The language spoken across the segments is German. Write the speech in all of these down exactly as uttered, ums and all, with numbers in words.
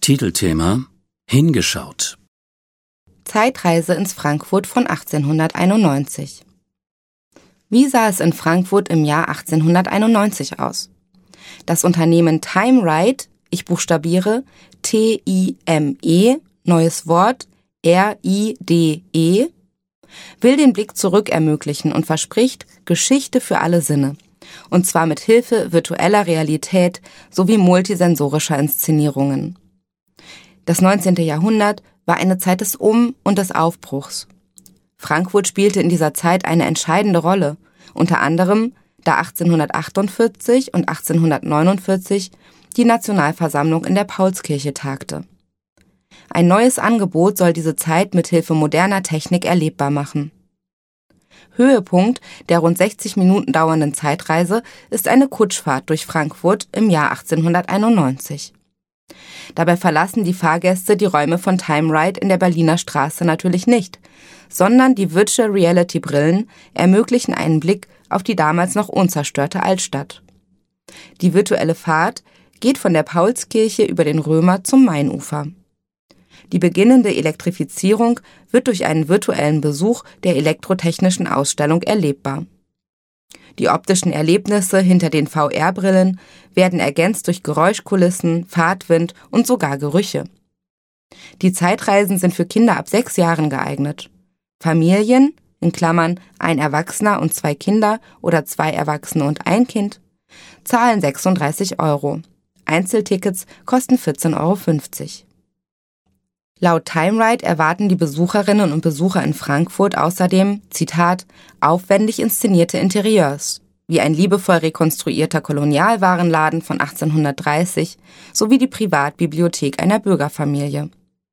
Titelthema: Hingeschaut. Zeitreise ins Frankfurt von achtzehnhunderteinundneunzig. Wie sah es in Frankfurt im Jahr achtzehnhunderteinundneunzig aus? Das Unternehmen Time-Ride, ich buchstabiere T I M E, neues Wort R I D E, will den Blick zurück ermöglichen und verspricht Geschichte für alle Sinne. Und zwar mit Hilfe virtueller Realität sowie multisensorischer Inszenierungen. Das neunzehnte. Jahrhundert war eine Zeit des Um- und des Aufbruchs. Frankfurt spielte in dieser Zeit eine entscheidende Rolle, unter anderem, da achtzehnhundertachtundvierzig und achtzehnhundertneunundvierzig die Nationalversammlung in der Paulskirche tagte. Ein neues Angebot soll diese Zeit mit Hilfe moderner Technik erlebbar machen. Höhepunkt der rund sechzig Minuten dauernden Zeitreise ist eine Kutschfahrt durch Frankfurt im Jahr achtzehnhunderteinundneunzig. Dabei verlassen die Fahrgäste die Räume von Time-Ride in der Berliner Straße natürlich nicht, sondern die Virtual Reality Brillen ermöglichen einen Blick auf die damals noch unzerstörte Altstadt. Die virtuelle Fahrt geht von der Paulskirche über den Römer zum Mainufer. Die beginnende Elektrifizierung wird durch einen virtuellen Besuch der elektrotechnischen Ausstellung erlebbar. Die optischen Erlebnisse hinter den V R-Brillen werden ergänzt durch Geräuschkulissen, Fahrtwind und sogar Gerüche. Die Zeitreisen sind für Kinder ab sechs Jahren geeignet. Familien, in Klammern ein Erwachsener und zwei Kinder oder zwei Erwachsene und ein Kind, zahlen sechsunddreißig Euro. Einzeltickets kosten vierzehn Euro fünfzig. Laut Time-Ride erwarten die Besucherinnen und Besucher in Frankfurt außerdem, Zitat, aufwendig inszenierte Interieurs, wie ein liebevoll rekonstruierter Kolonialwarenladen von achtzehnhundertdreißig sowie die Privatbibliothek einer Bürgerfamilie.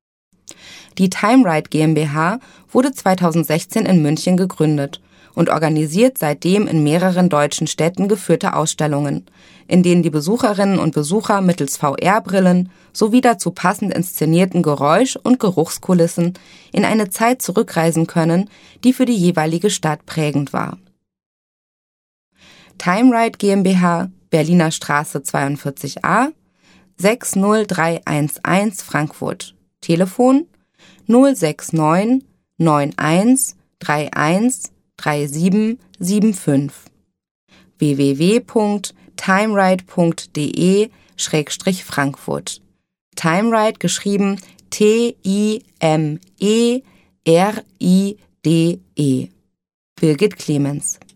Die Time-Ride GmbH wurde zweitausendsechzehn in München gegründet und organisiert seitdem in mehreren deutschen Städten geführte Ausstellungen, in denen die Besucherinnen und Besucher mittels V R-Brillen sowie dazu passend inszenierten Geräusch- und Geruchskulissen in eine Zeit zurückreisen können, die für die jeweilige Stadt prägend war. Time-Ride GmbH, Berliner Straße zweiundvierzig a, sechs null drei eins eins Frankfurt. Telefon null sechs neun neun eins drei eins drei sieben sieben fünf. w w w punkt timeride punkt d e Schrägstrich Frankfurt. Time-Ride geschrieben T I M E R I D E. Birgit Clemens.